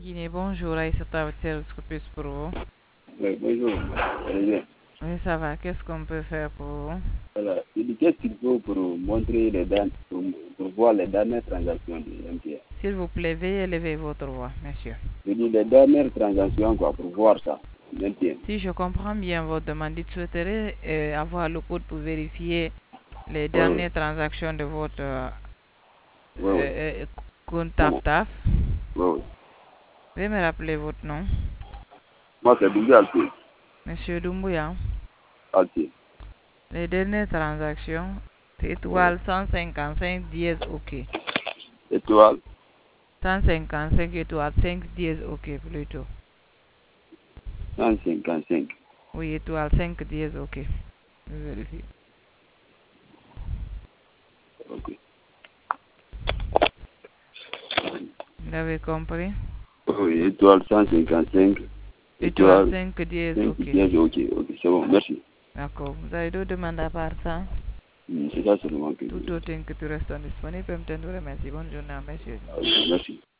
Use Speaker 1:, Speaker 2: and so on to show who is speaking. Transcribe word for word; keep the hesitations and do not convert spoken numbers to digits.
Speaker 1: Guinée, bonjour, Aïssata, votre service que puis pour vous.
Speaker 2: Oui, bonjour. Allez bien.
Speaker 1: Oui, ça va, qu'est-ce qu'on peut faire pour vous?
Speaker 2: Voilà. Je dis qu'est-ce qu'il faut pour montrer les dernières, pour, pour voir les dernières transactions de M T N.
Speaker 1: S'il vous plaît, veuillez lever votre voix, monsieur.
Speaker 2: Je dis les dernières transactions quoi, pour voir ça. M T N.
Speaker 1: Si je comprends bien votre demande, vous souhaiterez euh, avoir le code pour vérifier les
Speaker 2: Oui, oui.
Speaker 1: dernières transactions de votre euh,
Speaker 2: Oui, oui.
Speaker 1: euh, compte
Speaker 2: Non, non.
Speaker 1: TAF-TAF.
Speaker 2: Oui, oui.
Speaker 1: Veuillez me rappeler votre nom.
Speaker 2: Moi, c'est Doumbé Alti.
Speaker 1: Monsieur Doumbouya.
Speaker 2: Alti.
Speaker 1: Les dernières transactions, c'est
Speaker 2: Oui, oui.
Speaker 1: étoile cent cinquante-cinq dièse OK.
Speaker 2: Étoile
Speaker 1: cent cinquante-cinq étoile cinq dièse OK plutôt.
Speaker 2: cent cinquante-cinq.
Speaker 1: Oui, étoile cinq dièse OK. Je vérifie.
Speaker 2: Ok.
Speaker 1: Vous avez compris?
Speaker 2: Oui, étoile cent cinquante-cinq.
Speaker 1: Étoile
Speaker 2: Étoile
Speaker 1: cinq dièse
Speaker 2: cinq
Speaker 1: OK.
Speaker 2: pièges. Ok, ok. C'est bon, merci.
Speaker 1: D'accord. Vous avez d'autres demandes à part ça?
Speaker 2: Hmm, C'est ça seulement que je
Speaker 1: Tout
Speaker 2: veux.
Speaker 1: autre que tu restes disponible. Je te remercie. Bonne journée, monsieur.
Speaker 2: Ok, merci.